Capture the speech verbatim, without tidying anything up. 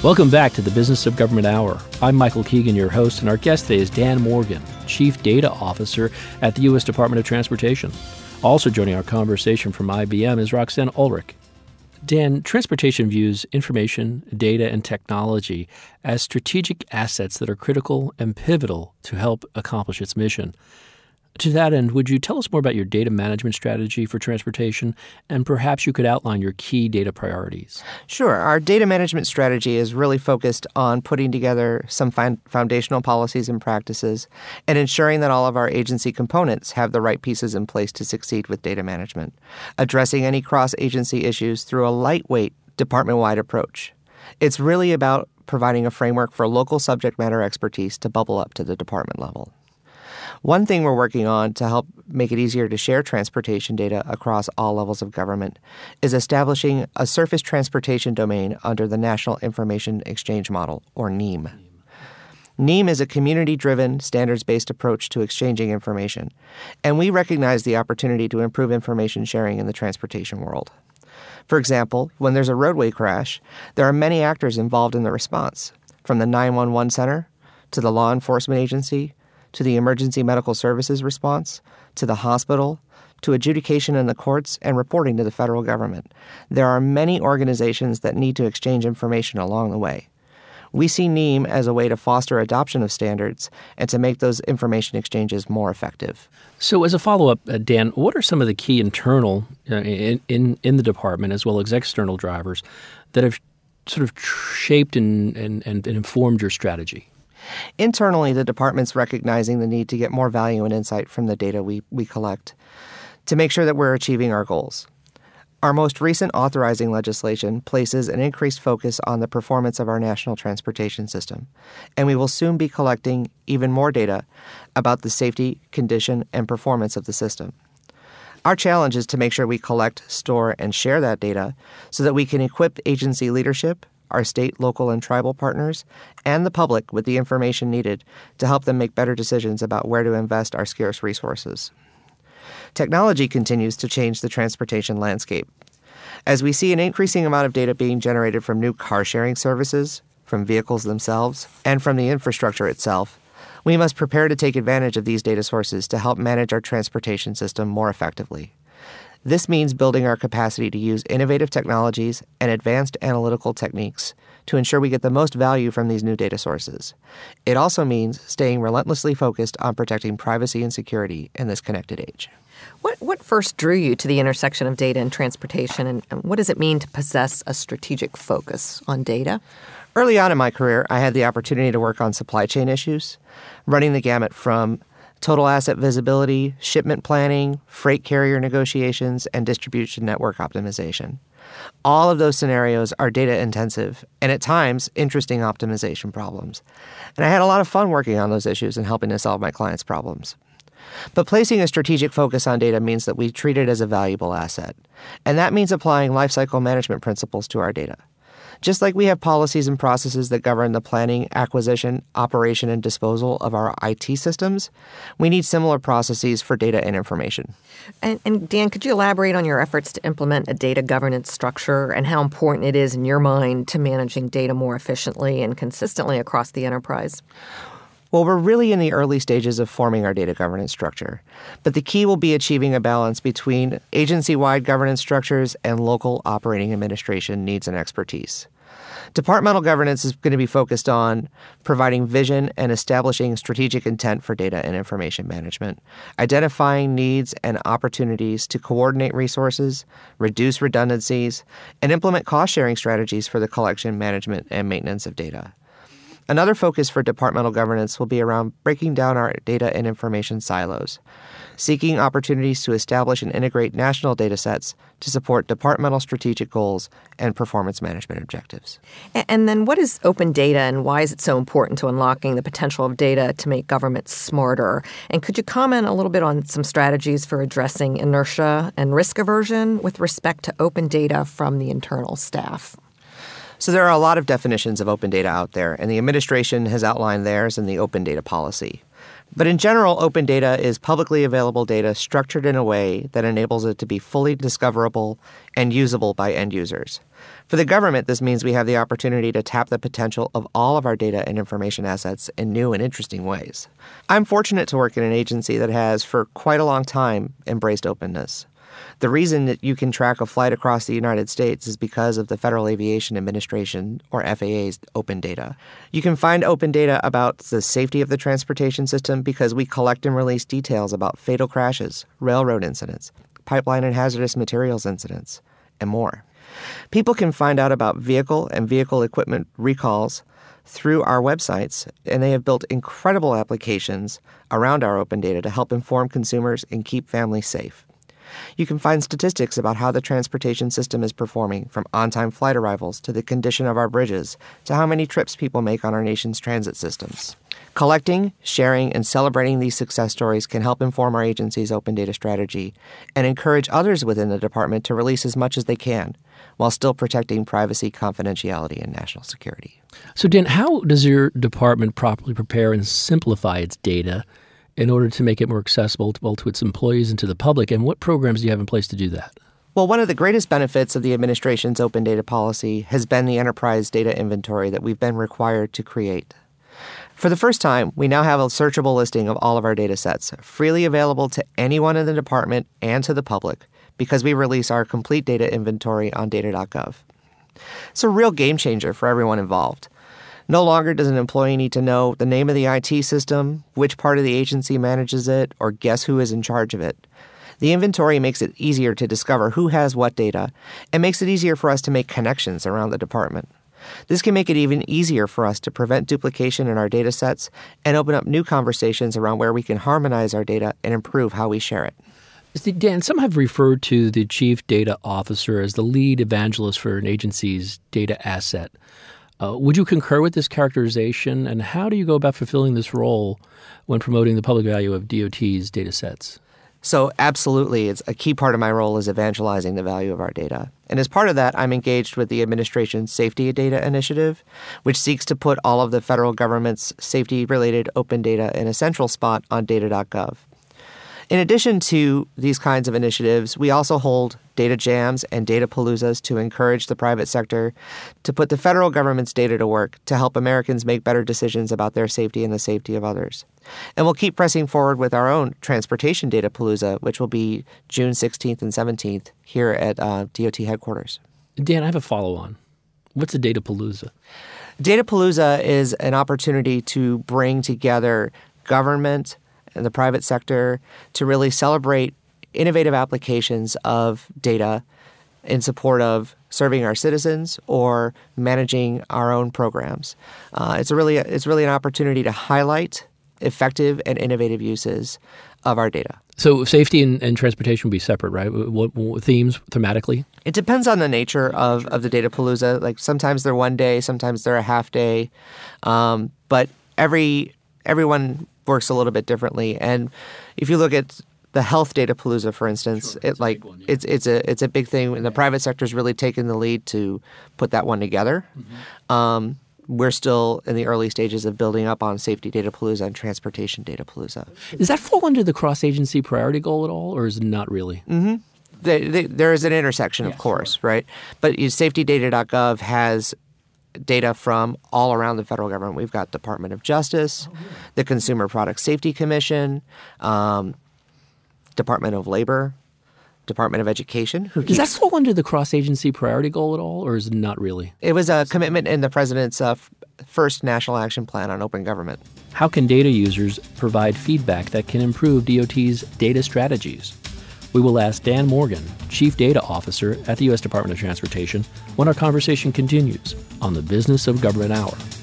Welcome back to the Business of Government Hour. I'm Michael Keegan, your host, and our guest today is Dan Morgan, Chief Data Officer at the U S Department of Transportation. Also joining our conversation from I B M is Roxanne Ulrich. Dan, transportation views information, data, and technology as strategic assets that are critical and pivotal to help accomplish its mission. To that end, would you tell us more about your data management strategy for transportation, and perhaps you could outline your key data priorities? Sure. Our data management strategy is really focused on putting together some foundational policies and practices and ensuring that all of our agency components have the right pieces in place to succeed with data management, addressing any cross-agency issues through a lightweight department-wide approach. It's really about providing a framework for local subject matter expertise to bubble up to the department level. One thing we're working on to help make it easier to share transportation data across all levels of government is establishing a surface transportation domain under the National Information Exchange Model, or NIEM. NIEM is a community-driven, standards-based approach to exchanging information, and we recognize the opportunity to improve information sharing in the transportation world. For example, when there's a roadway crash, there are many actors involved in the response, from the nine one one center to the law enforcement agency, to the emergency medical services response, to the hospital, to adjudication in the courts, and reporting to the federal government. There are many organizations that need to exchange information along the way. We see NIEM as a way to foster adoption of standards and to make those information exchanges more effective. So as a follow-up, uh, Dan, what are some of the key internal uh, in, in, in the department as well as external drivers that have sort of shaped and, and, and informed your strategy? Internally, the department's recognizing the need to get more value and insight from the data we, we collect to make sure that we're achieving our goals. Our most recent authorizing legislation places an increased focus on the performance of our national transportation system, and we will soon be collecting even more data about the safety, condition, and performance of the system. Our challenge is to make sure we collect, store, and share that data so that we can equip agency leadership, our state, local, and tribal partners, and the public with the information needed to help them make better decisions about where to invest our scarce resources. Technology continues to change the transportation landscape. As we see an increasing amount of data being generated from new car-sharing services, from vehicles themselves, and from the infrastructure itself, we must prepare to take advantage of these data sources to help manage our transportation system more effectively. This means building our capacity to use innovative technologies and advanced analytical techniques to ensure we get the most value from these new data sources. It also means staying relentlessly focused on protecting privacy and security in this connected age. What what first drew you to the intersection of data and transportation, and, and what does it mean to possess a strategic focus on data? Early on in my career, I had the opportunity to work on supply chain issues, running the gamut from total asset visibility, shipment planning, freight carrier negotiations, and distribution network optimization. All of those scenarios are data-intensive and, at times, interesting optimization problems. And I had a lot of fun working on those issues and helping to solve my clients' problems. But placing a strategic focus on data means that we treat it as a valuable asset. And that means applying lifecycle management principles to our data. Just like we have policies and processes that govern the planning, acquisition, operation, and disposal of our I T systems, we need similar processes for data and information. And, and Dan, could you elaborate on your efforts to implement a data governance structure and how important it is in your mind to managing data more efficiently and consistently across the enterprise? Well, we're really in the early stages of forming our data governance structure, but the key will be achieving a balance between agency-wide governance structures and local operating administration needs and expertise. Departmental governance is going to be focused on providing vision and establishing strategic intent for data and information management, identifying needs and opportunities to coordinate resources, reduce redundancies, and implement cost-sharing strategies for the collection, management, and maintenance of data. Another focus for departmental governance will be around breaking down our data and information silos, seeking opportunities to establish and integrate national data sets to support departmental strategic goals and performance management objectives. And then what is open data and why is it so important to unlocking the potential of data to make government smarter? And could you comment a little bit on some strategies for addressing inertia and risk aversion with respect to open data from the internal staff? So there are a lot of definitions of open data out there, and the administration has outlined theirs in the open data policy. But in general, open data is publicly available data structured in a way that enables it to be fully discoverable and usable by end users. For the government, this means we have the opportunity to tap the potential of all of our data and information assets in new and interesting ways. I'm fortunate to work in an agency that has, for quite a long time, embraced openness. The reason that you can track a flight across the United States is because of the Federal Aviation Administration, or F A A's, open data. You can find open data about the safety of the transportation system because we collect and release details about fatal crashes, railroad incidents, pipeline and hazardous materials incidents, and more. People can find out about vehicle and vehicle equipment recalls through our websites, and they have built incredible applications around our open data to help inform consumers and keep families safe. You can find statistics about how the transportation system is performing, from on-time flight arrivals to the condition of our bridges to how many trips people make on our nation's transit systems. Collecting, sharing, and celebrating these success stories can help inform our agency's open data strategy and encourage others within the department to release as much as they can while still protecting privacy, confidentiality, and national security. So, Dan, how does your department properly prepare and simplify its data in order to make it more accessible to both to its employees and to the public? And what programs do you have in place to do that? Well, one of the greatest benefits of the administration's open data policy has been the enterprise data inventory that we've been required to create. For the first time, we now have a searchable listing of all of our data sets, freely available to anyone in the department and to the public, because we release our complete data inventory on data dot gov. It's a real game changer for everyone involved. No longer does an employee need to know the name of the I T system, which part of the agency manages it, or guess who is in charge of it. The inventory makes it easier to discover who has what data and makes it easier for us to make connections around the department. This can make it even easier for us to prevent duplication in our data sets and open up new conversations around where we can harmonize our data and improve how we share it. Dan, some have referred to the chief data officer as the lead evangelist for an agency's data asset. Uh, would you concur with this characterization, and how do you go about fulfilling this role when promoting the public value of D O T's data sets? So absolutely, it's a key part of my role is evangelizing the value of our data. And as part of that, I'm engaged with the administration's Safety Data Initiative, which seeks to put all of the federal government's safety-related open data in a central spot on data dot gov. In addition to these kinds of initiatives, we also hold data jams and data paloozas to encourage the private sector to put the federal government's data to work to help Americans make better decisions about their safety and the safety of others. And we'll keep pressing forward with our own transportation data palooza, which will be June sixteenth and seventeenth here at uh, D O T headquarters. Dan, I have a follow-on. What's a data palooza? Data palooza is an opportunity to bring together government and the private sector to really celebrate innovative applications of data in support of serving our citizens or managing our own programs. Uh, it's a really it's really an opportunity to highlight effective and innovative uses of our data. So safety and, and transportation would be separate, right? What, what themes thematically? It depends on the nature of, of the data palooza. Like sometimes they're one day, sometimes they're a half day, um, but every everyone works a little bit differently. And if you look at the health data palooza, for instance, sure, it like one, yeah. it's it's a it's a big thing, and the private sector's really taken the lead to put that one together. Mm-hmm. Um, we're still in the early stages of building up on safety data palooza and transportation data palooza. Does that fall under the cross-agency priority goal at all, or is it not really? Mm-hmm. They, they, there is an intersection, yeah, of course, sure. right? But safety data dot gov has data from all around the federal government. We've got Department of Justice, oh, yeah. the Consumer Product Safety Commission, um, Department of Labor, Department of Education. Who Does that fall under the cross-agency priority goal at all, or is it not really? It was a commitment in the president's uh, f- first National Action Plan on Open Government. How can data users provide feedback that can improve D O T's data strategies? We will ask Dan Morgan, Chief Data Officer at the U S Department of Transportation, when our conversation continues on the Business of Government Hour.